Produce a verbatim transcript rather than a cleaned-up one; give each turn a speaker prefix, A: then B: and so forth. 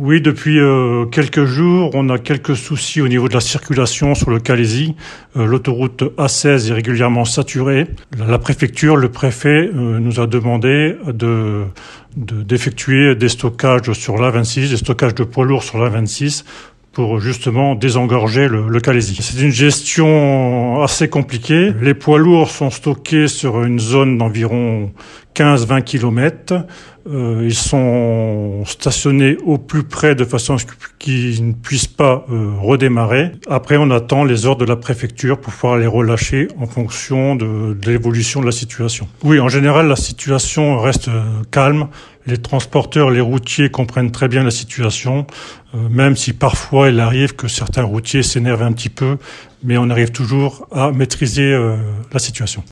A: Oui, depuis euh, quelques jours, on a quelques soucis au niveau de la circulation sur le Calaisis. Euh, l'autoroute A seize est régulièrement saturée. La, la préfecture, le préfet euh, nous a demandé de, de d'effectuer des stockages sur l'A vingt-six, des stockages de poids lourds sur l'A vingt-six pour justement désengorger le, le Calaisis. C'est une gestion assez compliquée. Les poids lourds sont stockés sur une zone d'environ quinze à vingt kilomètres. Euh, ils sont stationnés au plus près de façon à ce qu'ils ne puissent pas euh, redémarrer. Après, on attend les ordres de la préfecture pour pouvoir les relâcher en fonction de, de l'évolution de la situation. Oui, en général, la situation reste euh, calme. Les transporteurs, les routiers comprennent très bien la situation, euh, même si parfois il arrive que certains routiers s'énervent un petit peu, mais on arrive toujours à maîtriser euh, la situation.